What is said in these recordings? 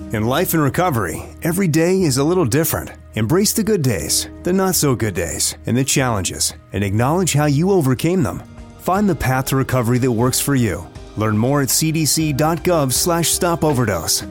In life and recovery, every day is a little different. Embrace the good days, the not so good days, and the challenges, and acknowledge how you overcame them. Find the path to recovery that works for you. Learn more at cdc.gov/stopoverdose.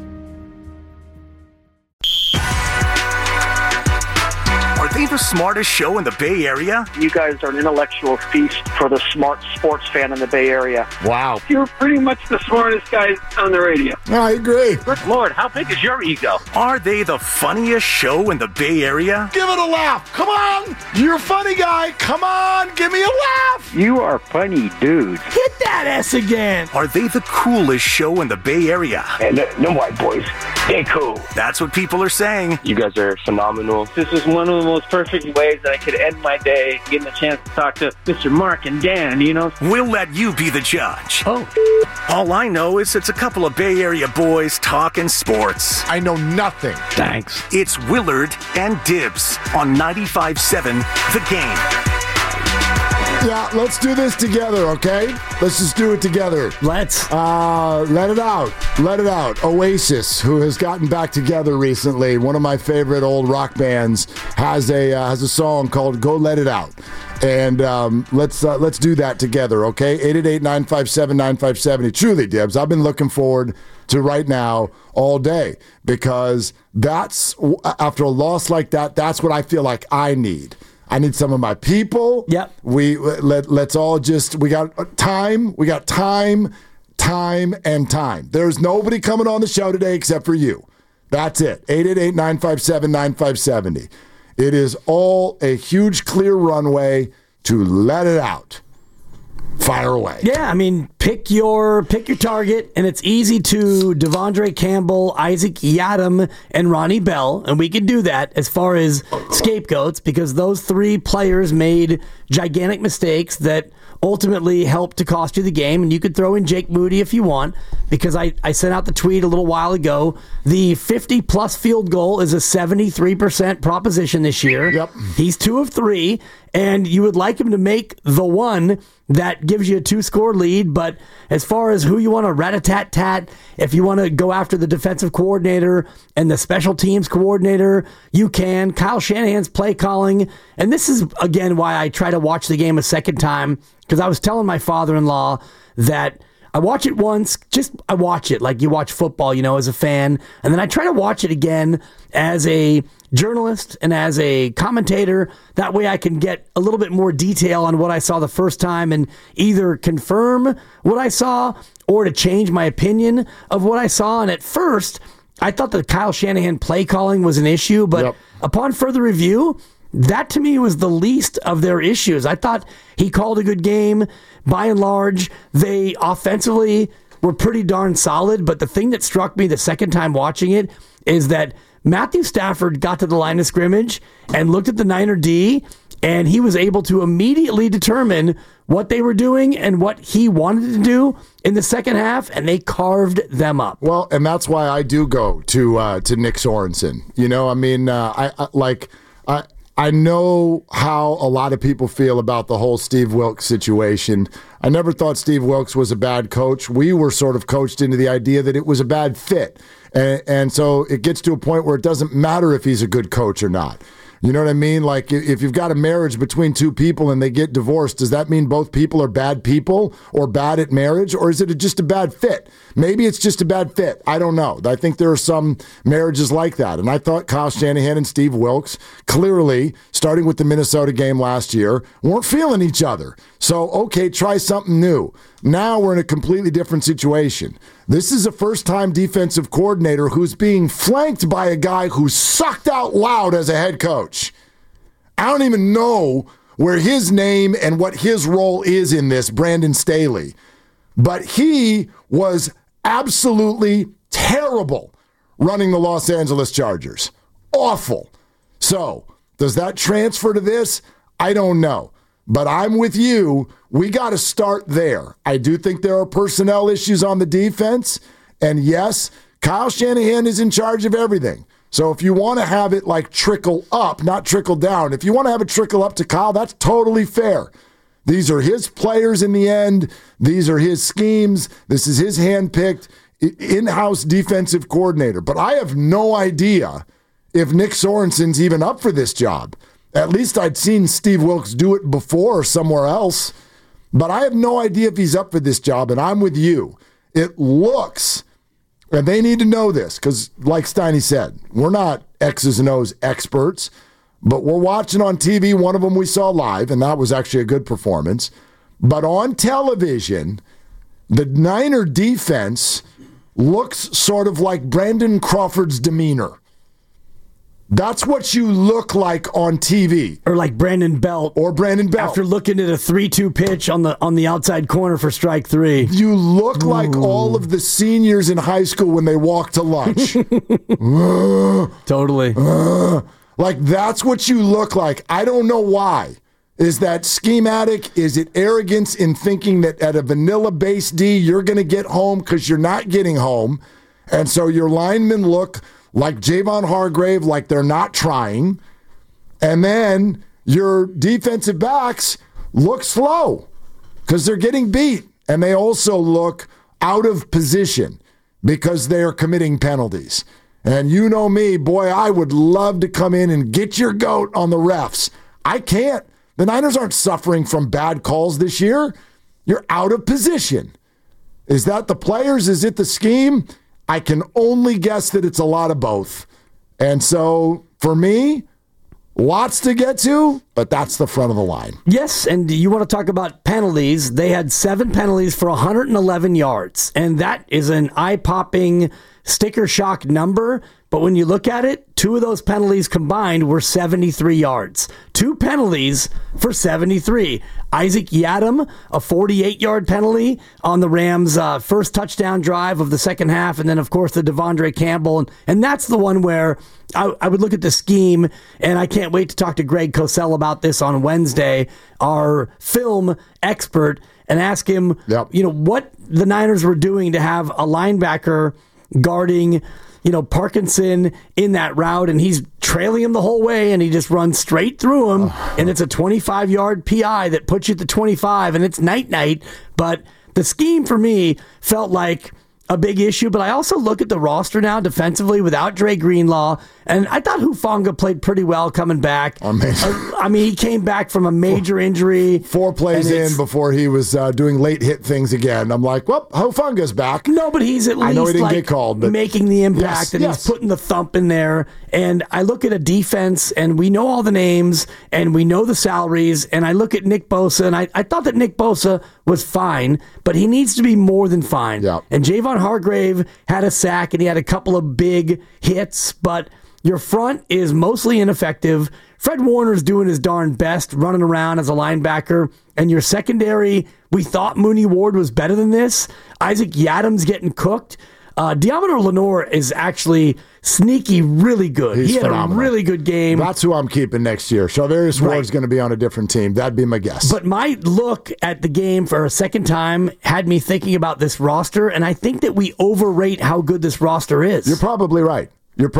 Are they the smartest show in the Bay Area? You guys are an intellectual feast for the smart sports fan in the Bay Area. Wow. You're pretty much the smartest guy on the radio. I agree. Good Lord, how big is your ego? Are they the funniest show in the Bay Area? Give it a laugh. Come on. You're a funny guy. Come on. Give me a laugh. You are funny, dude. Hit that S again. Are they the coolest show in the Bay Area? And them white boys, they cool. That's what people are saying. You guys are phenomenal. This is one of the most perfect ways that I could end my day, getting a chance to talk to Mr. Mark and Dan, you know. We'll let you be the judge. Oh. All I know is it's a couple of Bay Area boys talking sports. I know nothing. Thanks. It's Willard and Dibs on 95.7 The Game. Yeah, let's do this together, okay? Let's just do it together. Let's. Let it out. Let it out. Oasis, who has gotten back together recently, one of my favorite old rock bands, has a song called "Go Let It Out," and let's do that together, okay? 888-957-9570. Truly, Dibs, I've been looking forward to right now all day because that's after a loss like that. That's what I feel like I need. I need some of my people. Yep. Let's all just, we got time, and time. There's nobody coming on the show today except for you. That's it. 888-957-9570. It is all a huge clear runway to let it out. Fire away. Yeah, I mean, pick your target, and it's easy to Devondre Campbell, Isaac Yiadom, and Ronnie Bell, and we can do that as far as scapegoats because those three players made gigantic mistakes that ultimately helped to cost you the game, and you could throw in Jake Moody if you want because I sent out the tweet a little while ago. The 50-plus field goal is a 73% proposition this year. Yep. He's 2 of 3, and you would like him to make the one that gives you a 2-score lead, but as far as who you want to rat-a-tat-tat, if you want to go after the defensive coordinator and the special teams coordinator, you can. Kyle Shanahan's play calling, and this is, again, why I try to watch the game a second time, because I was telling my father-in-law that I watch it once, I watch it like you watch football, as a fan, and then I try to watch it again as a journalist and as a commentator. That way I can get a little bit more detail on what I saw the first time and either confirm what I saw or to change my opinion of what I saw. And at first, I thought that Kyle Shanahan play calling was an issue, but upon further review, that to me was the least of their issues. I thought he called a good game. By and large, they offensively were pretty darn solid, but the thing that struck me the second time watching it is that Matthew Stafford got to the line of scrimmage and looked at the Niner D, and he was able to immediately determine what they were doing and what he wanted to do in the second half, and they carved them up. Well, and that's why I do go to Nick Sorensen. I know how a lot of people feel about the whole Steve Wilks situation. I never thought Steve Wilks was a bad coach. We were sort of coached into the idea that it was a bad fit. And so it gets to a point where it doesn't matter if he's a good coach or not. You know what I mean? Like, if you've got a marriage between two people and they get divorced, does that mean both people are bad people or bad at marriage? Or is it just a bad fit? Maybe it's just a bad fit. I don't know. I think there are some marriages like that. And I thought Kyle Shanahan and Steve Wilks, clearly, starting with the Minnesota game last year, weren't feeling each other. So, okay, try something new. Now we're in a completely different situation. This is a first-time defensive coordinator who's being flanked by a guy who sucked out loud as a head coach. I don't even know where his name and what his role is in this, Brandon Staley. But he was absolutely terrible running the Los Angeles Chargers. Awful. So, does that transfer to this? I don't know. But I'm with you. We got to start there. I do think there are personnel issues on the defense. And yes, Kyle Shanahan is in charge of everything. So if you want to have it like trickle up, not trickle down, if you want to have it trickle up to Kyle, that's totally fair. These are his players in the end. These are his schemes. This is his handpicked. in-house defensive coordinator. But I have no idea if Nick Sorensen's even up for this job. At least I'd seen Steve Wilks do it before somewhere else. But I have no idea if he's up for this job, and I'm with you. It looks, and they need to know this, because like Steiny said, we're not X's and O's experts, but we're watching on TV. One of them we saw live, and that was actually a good performance. But on television, the Niner defense looks sort of like Brandon Crawford's demeanor. That's what you look like on TV. Or like Brandon Belt. Or Brandon Belt. After looking at a 3-2 pitch on the outside corner for strike 3. You look like all of the seniors in high school when they walk to lunch. Totally. Like, that's what you look like. I don't know why. Is that schematic? Is it arrogance in thinking that at a vanilla base D, you're going to get home because you're not getting home? And so your linemen look like Javon Hargrave, like they're not trying. And then your defensive backs look slow because they're getting beat. And they also look out of position because they are committing penalties. And you know me, boy, I would love to come in and get your goat on the refs. I can't. The Niners aren't suffering from bad calls this year. You're out of position. Is that the players? Is it the scheme? I can only guess that it's a lot of both. And so, for me, lots to get to, but that's the front of the line. Yes, and you want to talk about penalties. They had 7 penalties for 111 yards, and that is an eye-popping sticker shock number. But when you look at it, 2 of those penalties combined were 73 yards. 2 penalties for 73. Isaac Yiadom, a 48-yard penalty on the Rams' first touchdown drive of the second half, and then, of course, the Devondre Campbell. And that's the one where I would look at the scheme, and I can't wait to talk to Greg Cosell about this on Wednesday, our film expert, and ask him, what the Niners were doing to have a linebacker guarding Parkinson in that route, and he's trailing him the whole way, and he just runs straight through him, and it's a 25-yard PI that puts you at the 25, and it's night-night. But the scheme for me felt like a big issue, but I also look at the roster now defensively without Dre Greenlaw, and I thought Hufanga played pretty well coming back. Amazing. I mean, he came back from a major injury. 4 plays in before he was doing late hit things again. I'm like, well, Hufanga's back. No, but he's at least I know he didn't get called, but making the impact, and he's putting the thump in there. And I look at a defense, and we know all the names, and we know the salaries, and I look at Nick Bosa, and I thought that Nick Bosa was fine, but he needs to be more than fine. Yeah. And Javon Hargrave had a sack, and he had a couple of big hits, but your front is mostly ineffective. Fred Warner's doing his darn best running around as a linebacker, and your secondary, we thought Mooney Ward was better than this. Isaac Yiadom's getting cooked. Diamador Lenore is actually sneaky really good. He had phenomenal. A really good game. That's who I'm keeping next year. Charvarius Ward's going to be on a different team. That'd be my guess. But my look at the game for a second time had me thinking about this roster, and I think that we overrate how good this roster is. You're probably right.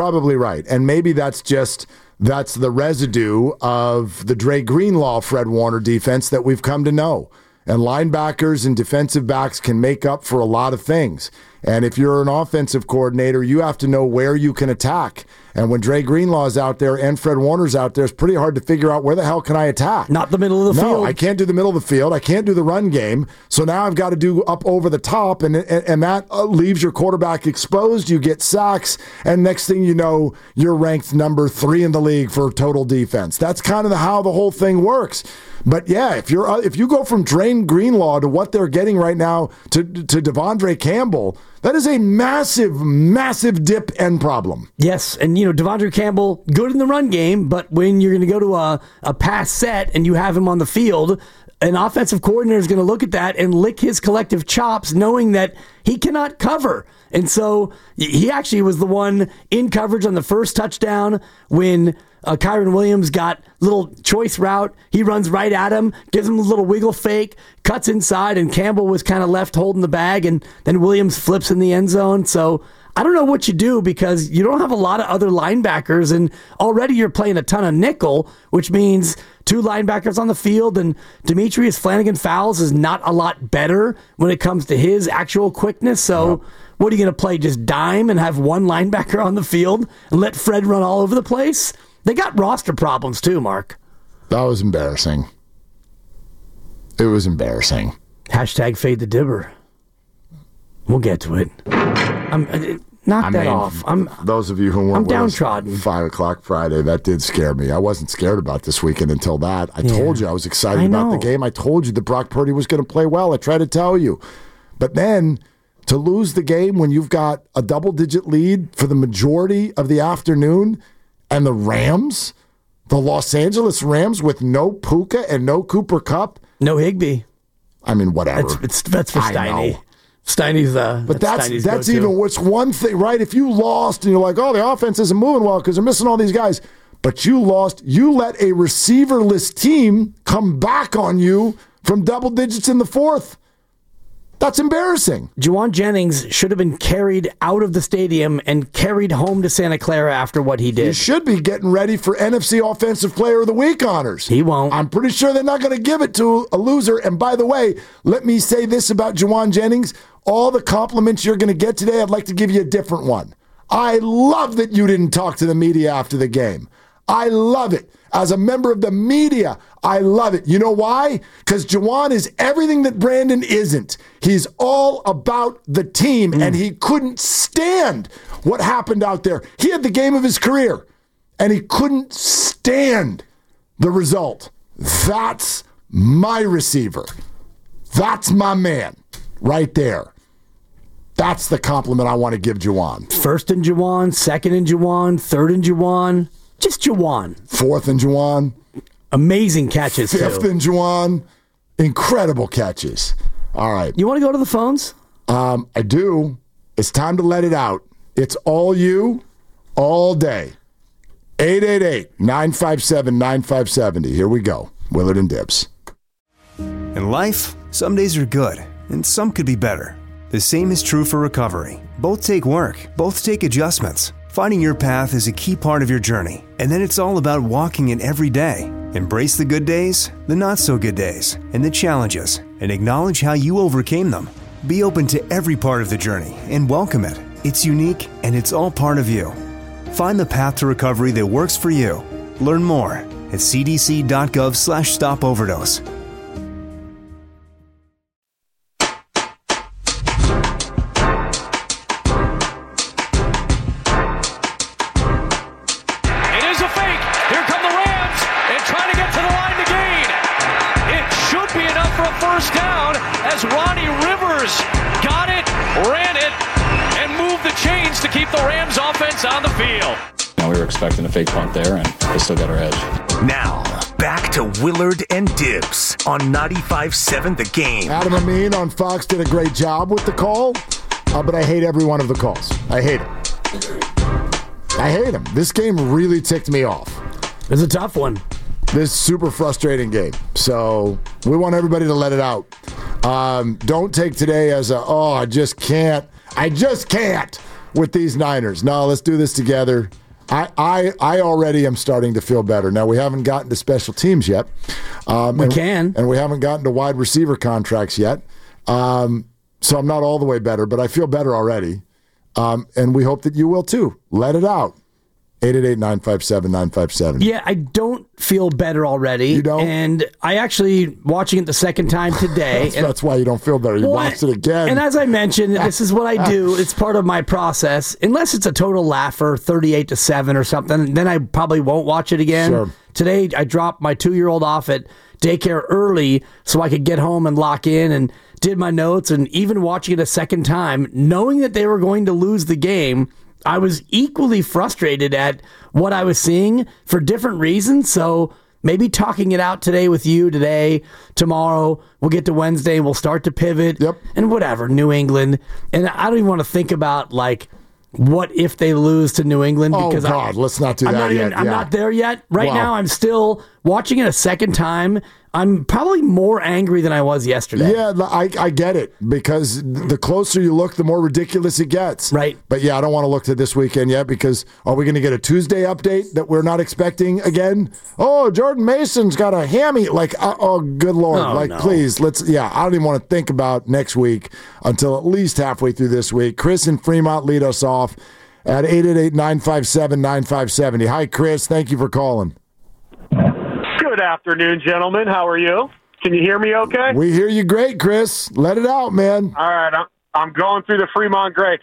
And maybe that's the residue of the Dre Greenlaw, Fred Warner defense that we've come to know. And linebackers and defensive backs can make up for a lot of things. And if you're an offensive coordinator, you have to know where you can attack. And when Dre Greenlaw's out there and Fred Warner's out there, it's pretty hard to figure out where the hell can I attack. Not the middle of the field. No, I can't do the middle of the field. I can't do the run game. So now I've got to do up over the top, and that leaves your quarterback exposed. You get sacks, and next thing you know, you're ranked number 3 in the league for total defense. That's kind of how the whole thing works. But yeah, if you go from Dre Greenlaw to what they're getting right now to Devondre Campbell, that is a massive, massive dip and problem. Yes, and Devondre Campbell, good in the run game, but when you're going to go to a pass set and you have him on the field, an offensive coordinator is going to look at that and lick his collective chops knowing that he cannot cover. And so he actually was the one in coverage on the first touchdown when Kyron Williams got little choice route. He runs right at him, gives him a little wiggle fake, cuts inside, and Campbell was kind of left holding the bag, and then Williams flips in the end zone. So I don't know what you do because you don't have a lot of other linebackers, and already you're playing a ton of nickel, which means 2 linebackers on the field, and Demetrius Flanagan-Fowles is not a lot better when it comes to his actual quickness. So What are you going to play? Just dime and have one linebacker on the field and let Fred run all over the place? They got roster problems too, Mark. That was embarrassing. It was embarrassing. Hashtag fade the dibber. We'll get to it. Knock that off. Those of you who weren't I'm downtrodden. 5 o'clock Friday, that did scare me. I wasn't scared about this weekend until that. I told you I was excited about the game. I told you that Brock Purdy was going to play well. I tried to tell you. But then to lose the game when you've got a double-digit lead for the majority of the afternoon and the Rams, the Los Angeles Rams with no Puka and no Cooper Kupp. No Higbee. I mean, whatever. That's for Steiny. Steiny's but that's even what's one thing, right? If you lost and you're like, oh, the offense isn't moving well because they're missing all these guys, but you lost, you let a receiverless team come back on you from double digits in the fourth. That's embarrassing. Juwan Jennings should have been carried out of the stadium and carried home to Santa Clara after what he did. He should be getting ready for NFC Offensive Player of the Week honors. He won't. I'm pretty sure they're not going to give it to a loser. And by the way, let me say this about Juwan Jennings. All the compliments you're going to get today, I'd like to give you a different one. I love that you didn't talk to the media after the game. I love it. As a member of the media, I love it. You know why? Because Juwan is everything that Brandon isn't. He's all about the team, and he couldn't stand what happened out there. He had the game of his career, and he couldn't stand the result. That's my receiver. That's my man right there. That's the compliment I want to give Juwan. First in Juwan, second in Juwan, third in Juwan. Just Juwan. Fourth in Juwan. Amazing catches, Fifth in Juwan. Incredible catches. All right. You want to go to the phones? I do. It's time to let it out. It's all you, all day. 888-957-9570. Here we go. Willard and Dibs. In life, some days are good, and some could be better. The same is true for recovery. Both take work. Both take adjustments. Finding your path is a key part of your journey, and then it's all about walking it every day. Embrace the good days, the not-so-good days, and the challenges, and acknowledge how you overcame them. Be open to every part of the journey and welcome it. It's unique, and it's all part of you. Find the path to recovery that works for you. Learn more at cdc.gov/stopoverdose. On the field. Now we were expecting a fake punt there, and they still got our edge. Now, back to Willard and Dibs on 95.7 The Game. Adam Amin on Fox did a great job with the call, but I hate every one of the calls. I hate him. I hate him. This game really ticked me off. It's a tough one. This super frustrating game. So we want everybody to let it out. Don't take today as I just can't with these Niners. No, let's do this together. I already am starting to feel better. Now, we haven't gotten to special teams yet. And we haven't gotten to wide receiver contracts yet. So I'm not all the way better, but I feel better already. And we hope that you will too. Let it out. 888-957-957. Yeah, I don't feel better already. You don't? And I actually, watching it the second time today. That's why you don't feel better. You watched it again. And as I mentioned, this is what I do. It's part of my process. Unless it's a total laugher, 38-7 or something, then I probably won't watch it again. Sure. Today, I dropped my 2-year-old off at daycare early so I could get home and lock in and did my notes. And even watching it a second time, knowing that they were going to lose the game, I was equally frustrated at what I was seeing for different reasons. So maybe talking it out today with you today, tomorrow, we'll get to Wednesday, we'll start to pivot. Yep. And whatever, New England. And I don't even want to think about like, what if they lose to New England? Because let's not do that yet. I'm not there yet. Right now, I'm still watching it a second time. I'm probably more angry than I was yesterday. Yeah, I get it, because the closer you look, the more ridiculous it gets. Right. But yeah, I don't want to look to this weekend yet, because are we going to get a Tuesday update that we're not expecting again? Oh, Jordan Mason's got a hammy. Like, oh, good Lord. No. Please, I don't even want to think about next week until at least halfway through this week. Chris in Fremont lead us off at 888-957-9570. Hi, Chris. Thank you for calling. Good afternoon, gentlemen. How are you? Can you hear me okay? We hear you great, Chris. Let it out, man. All right. I'm going through the Fremont Gray.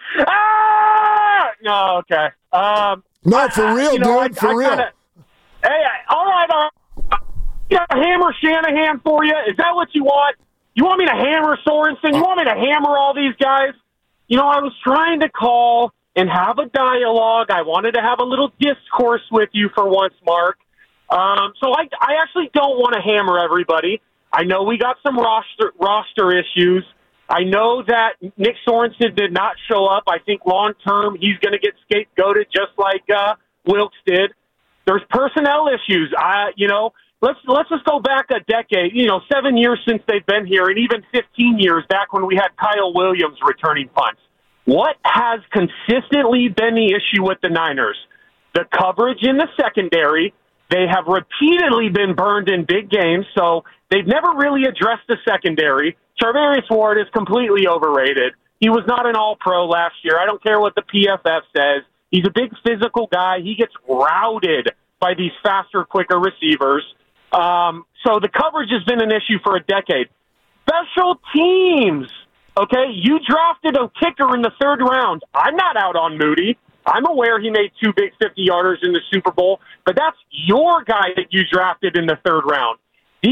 Ah! No, okay. No, for real, dude. For real. Hey, all right. Hammer Shanahan for you. Is that what you want? You want me to hammer Sorensen? You want me to hammer all these guys? I was trying to call and have a dialogue. I wanted to have a little discourse with you for once, Mark. So I actually don't want to hammer everybody. I know we got some roster issues. I know that Nick Sorensen did not show up. I think long-term he's going to get scapegoated just like Wilks did. There's personnel issues. Let's just go back a decade, 7 years since they've been here, and even 15 years back when we had Kyle Williams returning punts. What has consistently been the issue with the Niners? The coverage in the secondary. They have repeatedly been burned in big games, so they've never really addressed the secondary. Charvarius Ward is completely overrated. He was not an all-pro last year. I don't care what the PFF says. He's a big physical guy. He gets routed by these faster, quicker receivers. So the coverage has been an issue for a decade. Special teams, okay? You drafted a kicker in the third round. I'm not out on Moody. I'm aware he made 2 big 50-yarders in the Super Bowl, but that's your guy that you drafted in the third round.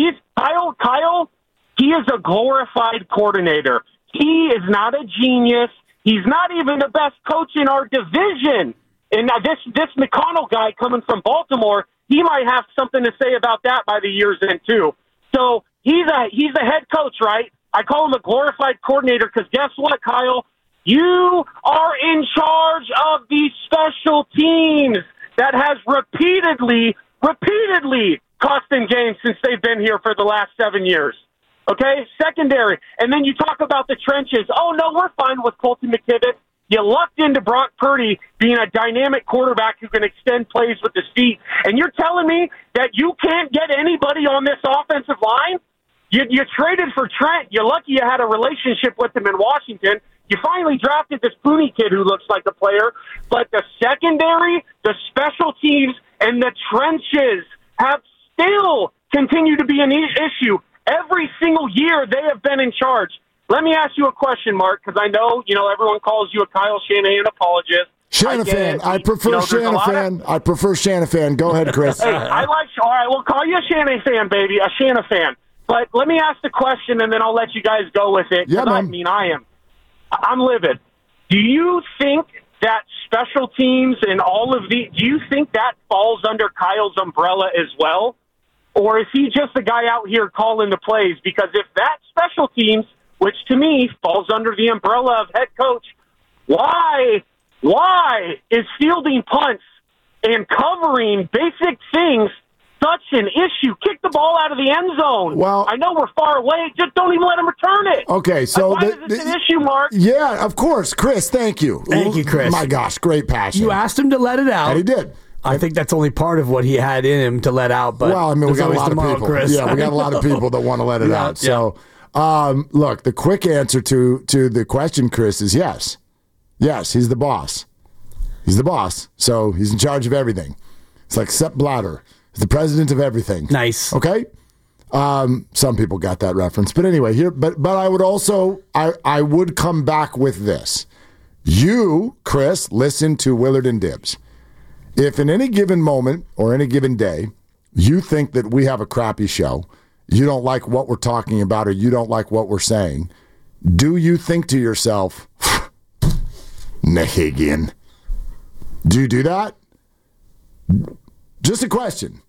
Kyle, he is a glorified coordinator. He is not a genius. He's not even the best coach in our division. And this McConnell guy coming from Baltimore, he might have something to say about that by the year's end, too. So he's a head coach, right? I call him a glorified coordinator because guess what, Kyle? You are in charge of these special teams that has repeatedly cost them games since they've been here for the last 7 years. Okay? Secondary. And then you talk about the trenches. Oh, no, we're fine with Colton McKivitz. You lucked into Brock Purdy being a dynamic quarterback who can extend plays with his feet. And you're telling me that you can't get anybody on this offensive line? You traded for Trent. You're lucky you had a relationship with him in Washington. You finally drafted this Pooney kid who looks like a player. But the secondary, the special teams, and the trenches have still continued to be an issue. Every single year they have been in charge. Let me ask you a question, Mark, because I know, everyone calls you a Kyle Shanahan apologist. Shanahan. I prefer Shanahan. I prefer Shanahan. Go ahead, Chris. Hey, all right, we'll call you a Shanahan, baby, a Shanahan. But let me ask the question, and then I'll let you guys go with it. Yeah, man. I'm livid. Do you think that special teams and all of do you think that falls under Kyle's umbrella as well? Or is he just the guy out here calling the plays? Because if that special teams, which to me falls under the umbrella of head coach, why is fielding punts and covering basic things such an issue? Kick the ball out of the end zone. Well, I know we're far away. Just don't even let him return it. Okay, so why is this an issue, Mark? Yeah, of course, Chris. Thank you. Thank you, Chris. My gosh, great passion. You asked him to let it out. And he did. I think that's only part of what he had in him to let out. But well, I mean, we got a lot of people. Chris. Yeah, we got a lot of people that want to let it out. Yeah. So, look, the quick answer to the question, Chris, is yes. Yes, he's the boss. He's the boss, so he's in charge of everything. It's like Sepp Blatter. He's the president of everything. Nice. Okay? Some people got that reference. But anyway, but I would also, I would come back with this. You, Chris, listen to Willard and Dibbs. If in any given moment or any given day, you think that we have a crappy show, you don't like what we're talking about, or you don't like what we're saying, do you think to yourself, Nahigian? Do you do that? Just a question.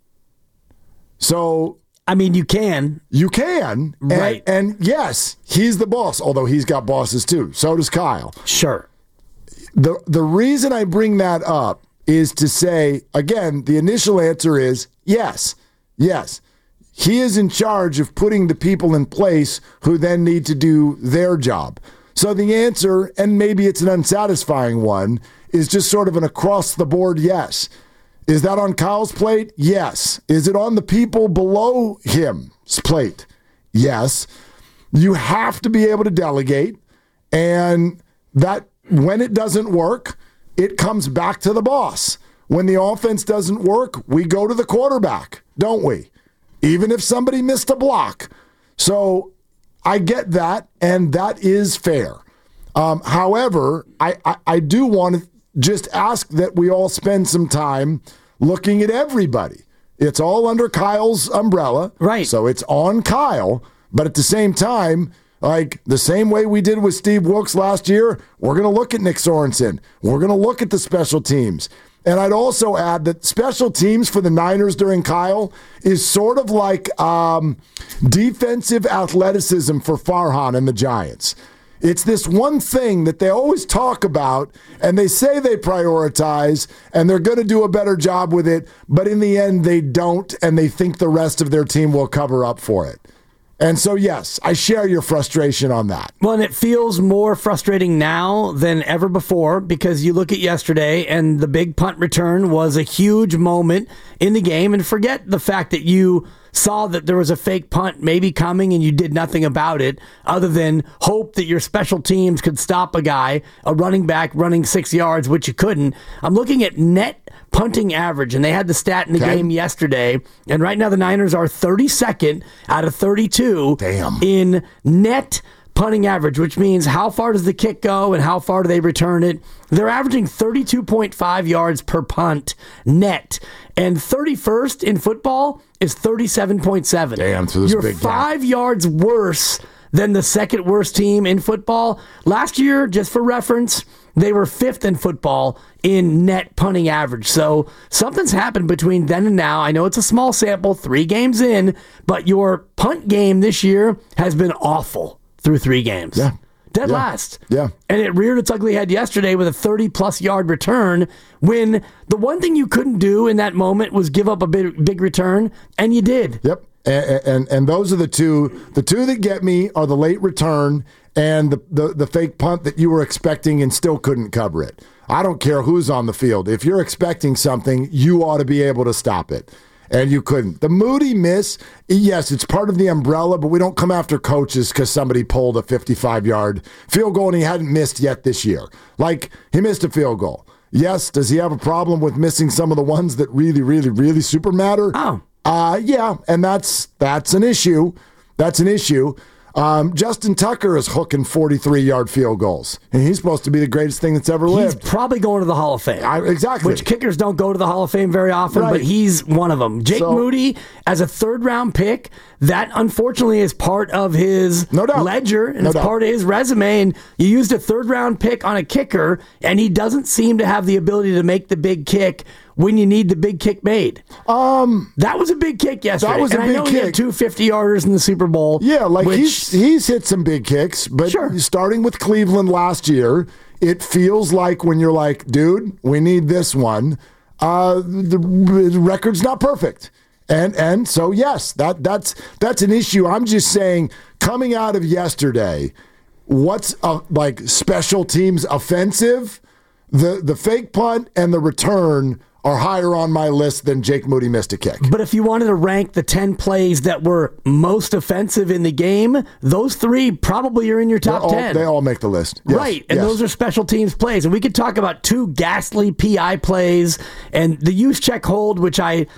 So, I mean, you can. You can. Right. And yes, he's the boss, although he's got bosses too. So does Kyle. Sure. The reason I bring that up is to say, again, the initial answer is yes. Yes. he is in charge of putting the people in place who then need to do their job. So the answer, and maybe it's an unsatisfying one, is just sort of an across-the-board yes. Is that on Kyle's plate? Yes. Is it on the people below him's plate? Yes. You have to be able to delegate, and that when it doesn't work, it comes back to the boss. When the offense doesn't work, we go to the quarterback, don't we? Even if somebody missed a block. So I get that, and that is fair. However, I do want to just ask that we all spend some time looking at everybody. It's all under Kyle's umbrella. Right. So it's on Kyle. But at the same time, like the same way we did with Steve Wilks last year, we're going to look at Nick Sorensen. We're going to look at the special teams. And I'd also add that special teams for the Niners during Kyle is sort of like defensive athleticism for Farhan and the Giants. It's this one thing that they always talk about, and they say they prioritize, and they're going to do a better job with it, but in the end they don't, and they think the rest of their team will cover up for it. And so, yes, I share your frustration on that. Well, and it feels more frustrating now than ever before because you look at yesterday and the big punt return was a huge moment in the game. And forget the fact that you saw that there was a fake punt maybe coming and you did nothing about it other than hope that your special teams could stop a running back running 6 yards, which you couldn't. I'm looking at net punting average, and they had the stat in the game yesterday, and right now the Niners are 32nd out of 32 in net punting average, which means how far does the kick go and how far do they return it. They're averaging 32.5 yards per punt net, and 31st in football is 37.7. Damn, so this You're big 5 yards worse than the second worst team in football. Last year, just for reference, they were 5th in football in net punting average. So something's happened between then and now. I know it's a small sample, 3 games in, but your punt game this year has been awful through 3 games. Yeah. Dead last. Yeah. And it reared its ugly head yesterday with a 30-plus yard return when the one thing you couldn't do in that moment was give up a big return, and you did. Yep. And those are the two. The two that get me are the late return and the fake punt that you were expecting and still couldn't cover it. I don't care who's on the field. If you're expecting something, you ought to be able to stop it. And you couldn't. The Moody miss, yes, it's part of the umbrella, but we don't come after coaches because somebody pulled a 55-yard field goal and he hadn't missed yet this year. Like, he missed a field goal. Yes, does he have a problem with missing some of the ones that really, really, really super matter? Oh. Yeah, and that's an issue. That's an issue. Justin Tucker is hooking 43-yard field goals, and he's supposed to be the greatest thing that's ever lived. He's probably going to the Hall of Fame. Exactly. Which kickers don't go to the Hall of Fame very often, but he's one of them. Jake Moody, as a third-round pick, that unfortunately is part of his ledger, and it's part of his resume, and you used a third-round pick on a kicker, and he doesn't seem to have the ability to make the big kick when you need the big kick made. That was a big kick yesterday. That was a big kick. I know he had 2 50-yarders in the Super Bowl. Yeah, like he's hit some big kicks, but starting with Cleveland last year, it feels like when you're like, dude, we need this one, the record's not perfect. And so, yes, that's an issue. I'm just saying, coming out of yesterday, what's like special teams offensive, the fake punt and the return are higher on my list than Jake Moody missed a kick. But if you wanted to rank the 10 plays that were most offensive in the game, those 3 probably are in your top 10. They all make the list. Yes, right, and those are special teams plays. And we could talk about 2 ghastly PI plays and the use check hold, which Mark,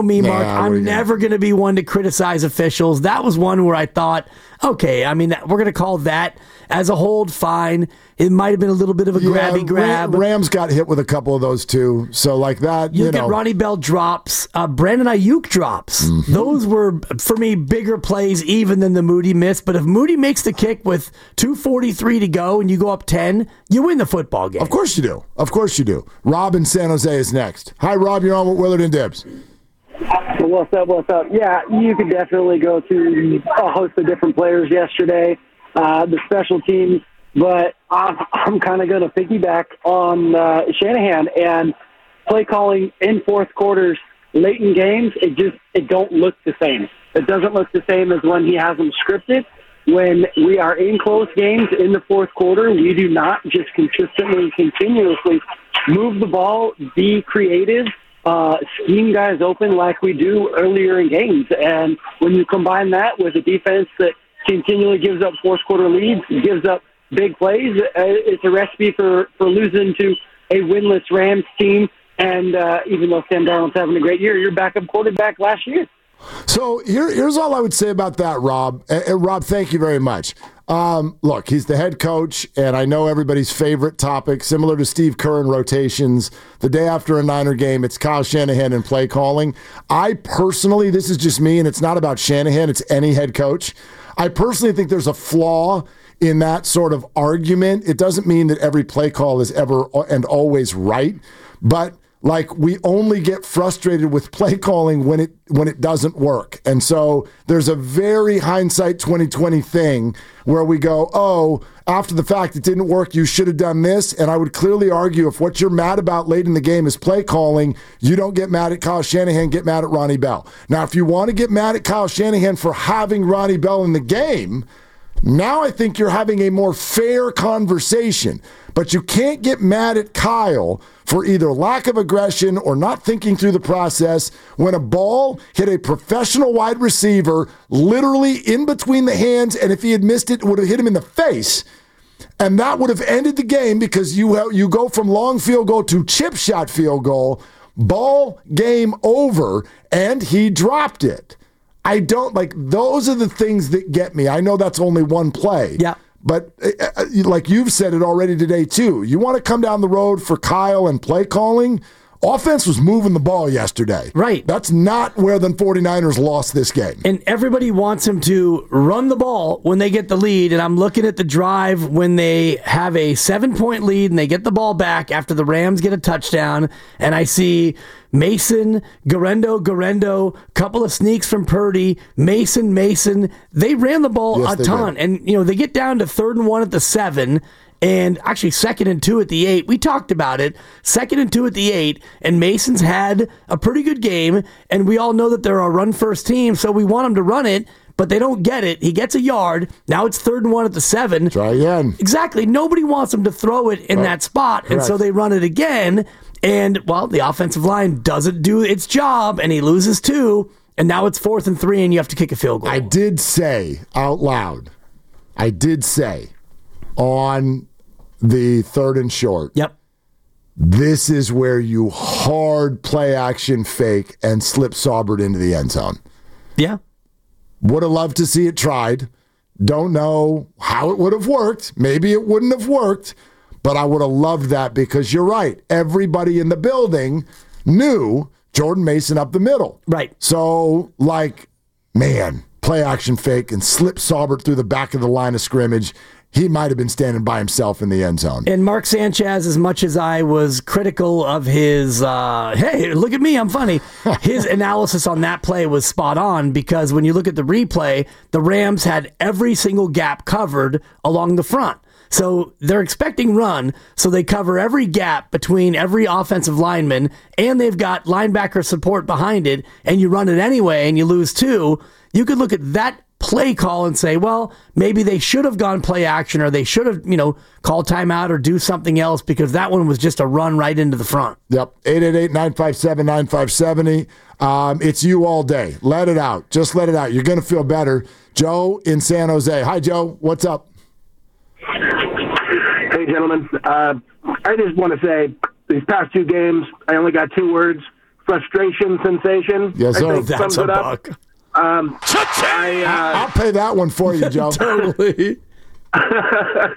I'm never going to be one to criticize officials. That was one where I thought, okay, I mean, we're going to call that as a hold, fine. It might have been a little bit of a grabby grab. Rams got hit with a couple of those too. So like that, you look at Ronnie Bell drops, Brandon Ayuk drops. Mm-hmm. Those were, for me, bigger plays even than the Moody miss. But if Moody makes the kick with 2:43 to go and you go up 10, you win the football game. Of course you do. Of course you do. Rob in San Jose is next. Hi, Rob. You're on with Willard and Dibbs. What's up? Yeah, you could definitely go to a host of different players yesterday, the special teams, but I'm kind of going to piggyback on Shanahan and play calling in fourth quarters late in games. It don't look the same. It doesn't look the same as when he has them scripted. When we are in close games in the fourth quarter, we do not just consistently and continuously move the ball, be creative, scheme guys open like we do earlier in games. And when you combine that with a defense that continually gives up fourth quarter leads, gives up big plays, it's a recipe for losing to a winless Rams team. And even though Sam Darnold's having a great year, your backup quarterback last year. So here's all I would say about that, Rob. Rob, thank you very much. Look, he's the head coach, and I know everybody's favorite topic, similar to Steve Kerr in rotations. The day after a Niner game, it's Kyle Shanahan and play calling. I personally, this is just me, and it's not about Shanahan, it's any head coach. I personally think there's a flaw in that sort of argument. It doesn't mean that every play call is ever and always right, but like, we only get frustrated with play calling when it doesn't work. And so there's a very hindsight 2020 thing where we go, oh, after the fact it didn't work, you should have done this. And I would clearly argue if what you're mad about late in the game is play calling, you don't get mad at Kyle Shanahan, get mad at Ronnie Bell. Now, if you want to get mad at Kyle Shanahan for having Ronnie Bell in the game, now I think you're having a more fair conversation. But you can't get mad at Kyle for either lack of aggression or not thinking through the process when a ball hit a professional wide receiver literally in between the hands, and if he had missed it, it would have hit him in the face. And that would have ended the game because you go from long field goal to chip shot field goal, ball game over, and he dropped it. I don't like, those are the things that get me. I know that's only one play. Yeah. But like you've said it already today, too. You want to come down the road for Kyle and play calling? Offense was moving the ball yesterday. Right. That's not where the 49ers lost this game. And everybody wants him to run the ball when they get the lead. And I'm looking at the drive when they have a 7-point lead and they get the ball back after the Rams get a touchdown. And I see Mason, Guerendo, couple of sneaks from Purdy, Mason. They ran the ball a ton. Did. And, they get down to 3rd and 1 at the 7. And actually 2nd and 2 at the 8. We talked about it. 2nd and 2 at the 8. And Mason's had a pretty good game. And we all know that they're a run-first team, so we want him to run it. But they don't get it. He gets a yard. Now it's 3rd and 1 at the 7. Try again. Exactly. Nobody wants him to throw it in that spot. Correct. And so they run it again. And, well, the offensive line doesn't do its job. And he loses 2. And now it's 4th and 3, and you have to kick a field goal. I did say out loud, on the 3rd and short. Yep. This is where you hard play action fake and slip Saubert into the end zone. Yeah. Would have loved to see it tried. Don't know how it would have worked. Maybe it wouldn't have worked, but I would have loved that because you're right. Everybody in the building knew Jordan Mason up the middle. Right. So, man, play action fake and slip Saubert through the back of the line of scrimmage. He might have been standing by himself in the end zone. And Mark Sanchez, as much as I was critical of his, hey, look at me, I'm funny, his analysis on that play was spot on because when you look at the replay, the Rams had every single gap covered along the front. So they're expecting run, so they cover every gap between every offensive lineman, and they've got linebacker support behind it, and you run it anyway, and you lose 2. You could look at that play call and say, well, maybe they should have gone play action or they should have, called timeout or do something else because that one was just a run right into the front. Yep. 888-957-9570. It's you all day. Let it out. Just let it out. You're going to feel better. Joe in San Jose. Hi, Joe. What's up? Hey, gentlemen. I just want to say these past 2 games, I only got 2 words. Frustration, sensation. Yes, sir. That's a buck. I'll pay that one for you, Joe. Totally. I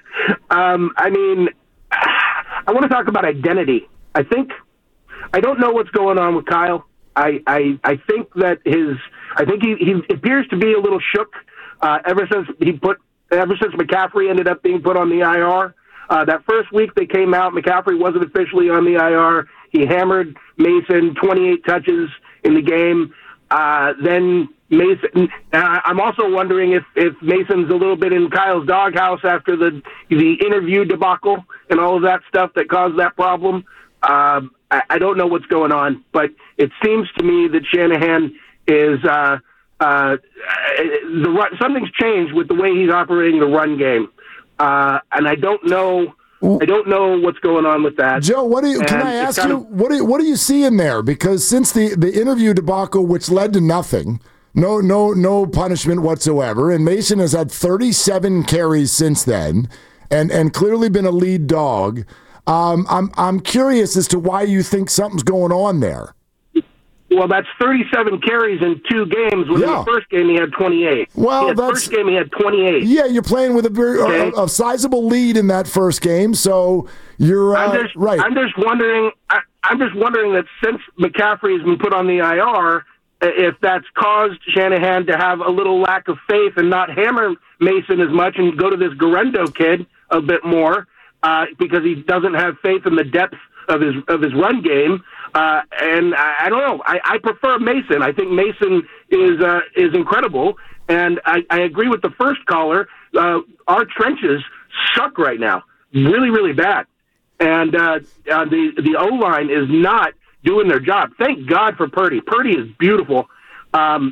want to talk about identity. I don't know what's going on with Kyle. I think that he appears to be a little shook ever since McCaffrey ended up being put on the IR. That first week they came out, McCaffrey wasn't officially on the IR. He hammered Mason, 28 touches in the game. Then Mason. I'm also wondering if Mason's a little bit in Kyle's doghouse after the interview debacle and all of that stuff that caused that problem. I don't know what's going on, but it seems to me that Shanahan is something's changed with the way he's operating the run game, and I don't know. I don't know what's going on with that. Joe, can I ask you, what do you see in there? Because since the interview debacle, which led to nothing, no punishment whatsoever, and Mason has had 37 carries since then, and clearly been a lead dog. I'm curious as to why you think something's going on there. Well, that's 37 carries in 2 games. When in the first game he had 28. Well, first game he had 28. Yeah, you're playing with a sizable lead in that first game, so you're right. I'm just wondering. I'm just wondering that since McCaffrey has been put on the IR, if that's caused Shanahan to have a little lack of faith and not hammer Mason as much and go to this Guerrero kid a bit more because he doesn't have faith in the depth of his run game. And I don't know. I prefer Mason. I think Mason is incredible. And I agree with the first caller. Our trenches suck right now. Really, really bad. And the O-line is not doing their job. Thank God for Purdy. Purdy is beautiful. But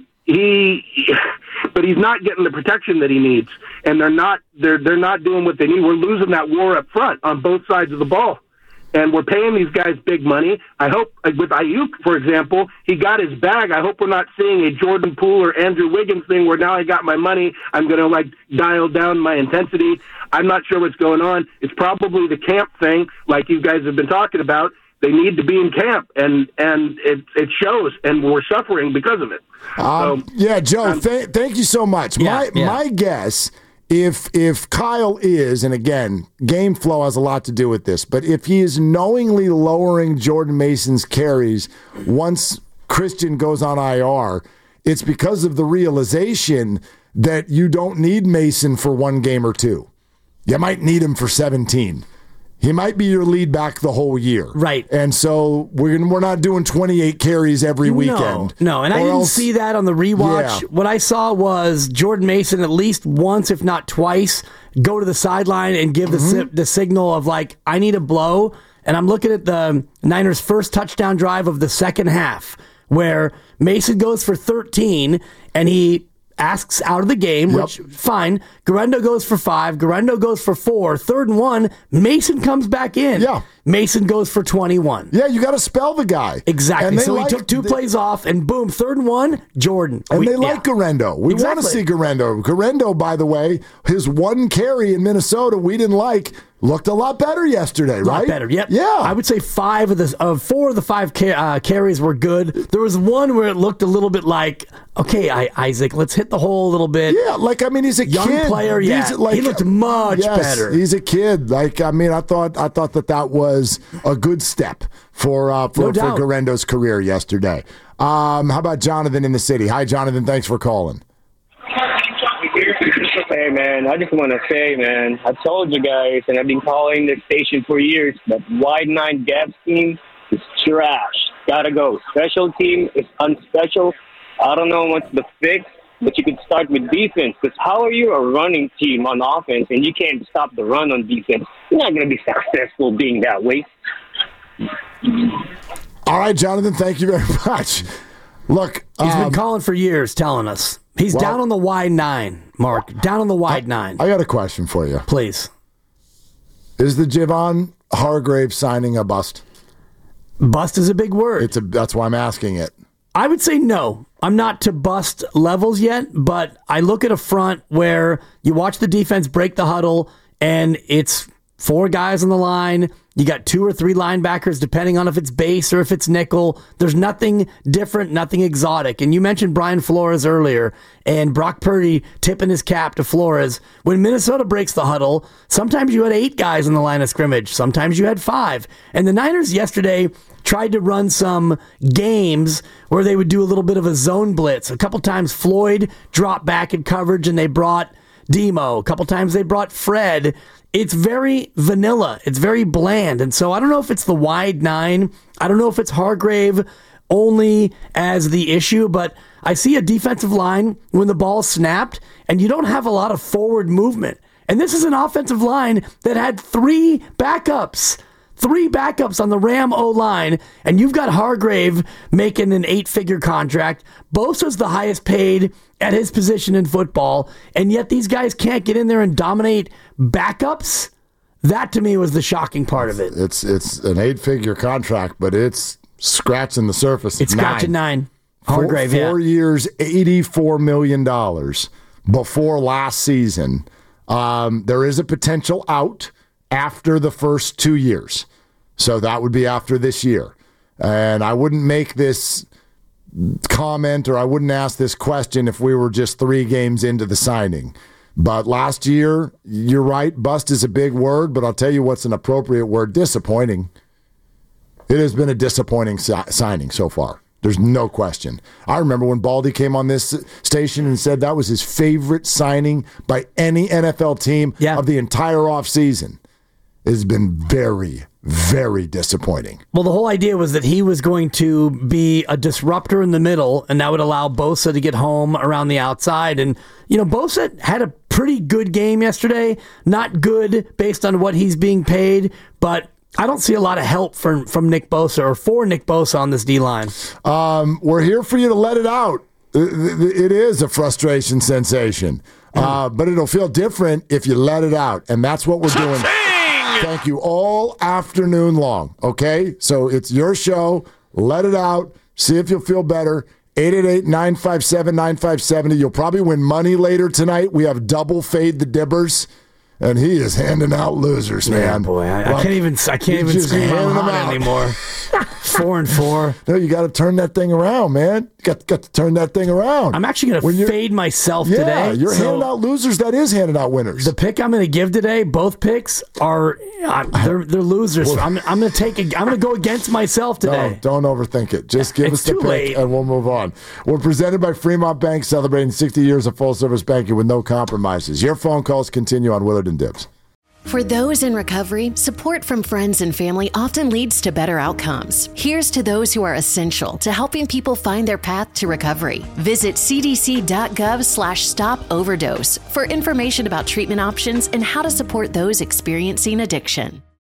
he's not getting the protection that he needs. And they're not doing what they need. We're losing that war up front on both sides of the ball. And we're paying these guys big money. I hope, with Ayuk, for example, he got his bag. I hope we're not seeing a Jordan Poole or Andrew Wiggins thing where now I got my money, I'm going to, dial down my intensity. I'm not sure what's going on. It's probably the camp thing, like you guys have been talking about. They need to be in camp, and it shows, and we're suffering because of it. Joe, thank you so much. My guess... If Kyle is, and again, game flow has a lot to do with this, but if he is knowingly lowering Jordan Mason's carries once Christian goes on IR, it's because of the realization that you don't need Mason for 1 game or 2. You might need him for 17. He might be your lead back the whole year. Right. And so we're not doing 28 carries every weekend. No, and I didn't see that on the rewatch. Yeah. What I saw was Jordan Mason at least once, if not twice, go to the sideline and give the signal of, I need a blow. And I'm looking at the Niners' first touchdown drive of the second half, where Mason goes for 13, and he asks out of the game, which, fine. Guerrero goes for 5. Guerrero goes for 4. 3rd and 1. Mason comes back in. Yeah. Mason goes for 21. Yeah, you got to spell the guy. Exactly. So he took 2 plays off, and boom, 3rd and 1, Jordan. And they like Guerrero. We want to see Guerrero. Guerrero, by the way, his 1 carry in Minnesota we didn't like, looked a lot better yesterday, right? A lot better, yep. Yeah. I would say 4 of the 5 carries were good. There was one where it looked a little bit like, okay, Isaac, let's hit the hole a little bit. Yeah, he's a young kid. Player, he looked much better. He's a kid. I thought that was a good step for Guerrero's career yesterday. How about Jonathan in the city? Hi, Jonathan. Thanks for calling. Hey, man, I just want to say, man, I told you guys, and I've been calling this station for years, that wide 9 gap scheme is trash. Gotta go. Special team is unspecial. I don't know what's the fix, but you could start with defense, because how are you a running team on offense and you can't stop the run on defense? You're not going to be successful being that way. All right, Jonathan, thank you very much. Look, he's been calling for years, telling us. He's down on the wide 9, Mark. Down on the wide 9. I got a question for you. Please. Is the Javon Hargrave signing a bust? Bust is a big word. That's why I'm asking it. I would say no. I'm not to bust levels yet, but I look at a front where you watch the defense break the huddle, and it's 4 guys on the line. You got 2 or 3 linebackers, depending on if it's base or if it's nickel. There's nothing different, nothing exotic. And you mentioned Brian Flores earlier, and Brock Purdy tipping his cap to Flores. When Minnesota breaks the huddle, sometimes you had 8 guys in the line of scrimmage. Sometimes you had 5. And the Niners yesterday tried to run some games where they would do a little bit of a zone blitz. A couple times Floyd dropped back in coverage, and they brought Demo. A couple times they brought Fred. It's very vanilla. It's very bland. And so I don't know if it's the wide 9. I don't know if it's Hargrave only as the issue, but I see a defensive line when the ball's snapped and you don't have a lot of forward movement. And this is an offensive line that had 3 backups. 3 backups on the Ram O-line, and you've got Hargrave making an 8-figure contract. Bosa's the highest paid at his position in football, and yet these guys can't get in there and dominate backups. That, to me, was the shocking part of it. It's an 8-figure contract, but it's scratching the surface. It's scratching 9. Hargrave, 4 years, $84 million before last season. There is a potential out after the first 2 years. So that would be after this year. And I wouldn't make this comment or I wouldn't ask this question if we were just 3 games into the signing. But last year, you're right, bust is a big word, but I'll tell you what's an appropriate word, disappointing. It has been a disappointing signing so far. There's no question. I remember when Baldy came on this station and said that was his favorite signing by any NFL team of the entire offseason. It has been very, very disappointing. Well, the whole idea was that he was going to be a disruptor in the middle, and that would allow Bosa to get home around the outside. And, Bosa had a pretty good game yesterday. Not good based on what he's being paid, but I don't see a lot of help from Nick Bosa or for Nick Bosa on this D-line. We're here for you to let it out. It is a frustration sensation, but it'll feel different if you let it out, and that's what we're doing. Thank you all afternoon long, okay? So it's your show. Let it out. See if you'll feel better. 888-957-9570. You'll probably win money later tonight. We have double Fade the Dibbers, and he is handing out losers, man. Yeah, boy, I can't even scream them out anymore. 4-4. No, you got to turn that thing around, man. You got to turn that thing around. I'm actually going to fade myself today. Yeah, you're handing out losers. That is handing out winners. The pick I'm going to give today, both picks are they're losers. I'm going to go against myself today. No, don't overthink it. Just give us the pick and we'll move on. We're presented by Fremont Bank, celebrating 60 years of full-service banking with no compromises. Your phone calls continue on Willard and Dibs. For those in recovery, support from friends and family often leads to better outcomes. Here's to those who are essential to helping people find their path to recovery. Visit cdc.gov/stop overdose for information about treatment options and how to support those experiencing addiction.